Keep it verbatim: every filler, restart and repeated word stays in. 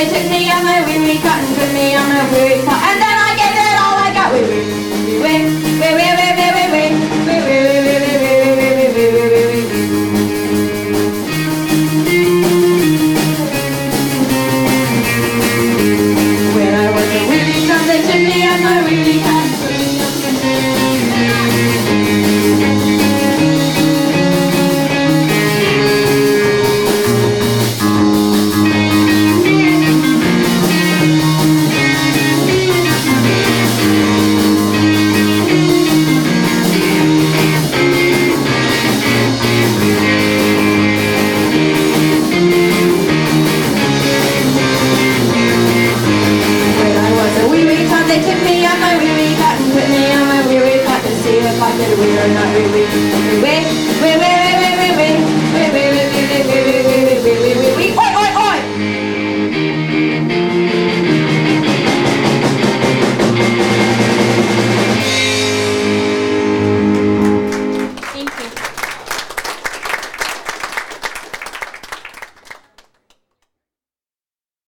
they took me on my wee wee cot and put me on my wee wee cot, and then I gave it all I got. Wee wee wee wee wee wee wee wee wee wee wee wee wee wee wee wee wee wee wee. When I was a wee wee cot, they took me on my wee wee cot. They took me on my wee wee cot and put me on my wee wee cot to see if I could wee or not wee wee. Wee wee, wee wee.